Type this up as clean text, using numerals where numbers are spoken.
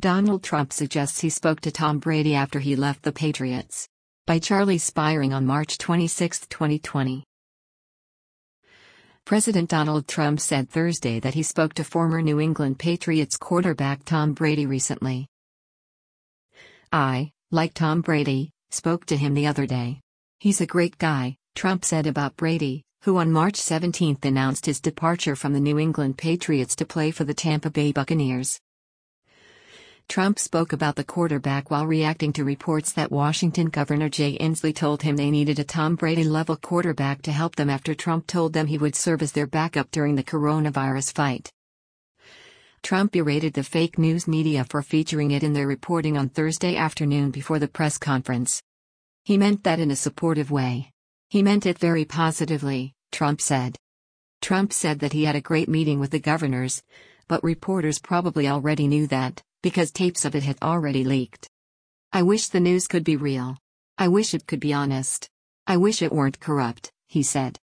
Donald Trump suggests he spoke to Tom Brady after he left the Patriots. By Charlie Spiring on March 26, 2020. President Donald Trump said Thursday that he spoke to former New England Patriots quarterback Tom Brady recently. "I, like Tom Brady, spoke to him the other day. He's a great guy," Trump said about Brady, who on March 17 announced his departure from the New England Patriots to play for the Tampa Bay Buccaneers. Trump spoke about the quarterback while reacting to reports that Washington Governor Jay Inslee told him they needed a Tom Brady-level quarterback to help them after Trump told them he would serve as their backup during the coronavirus fight. Trump berated the fake news media for featuring it in their reporting on Thursday afternoon before the press conference. "He meant that in a supportive way. He meant it very positively," Trump said. Trump said that he had a great meeting with the governors, but reporters probably already knew that, because tapes of it had already leaked. "I wish the news could be real. I wish it could be honest. I wish it weren't corrupt," he said.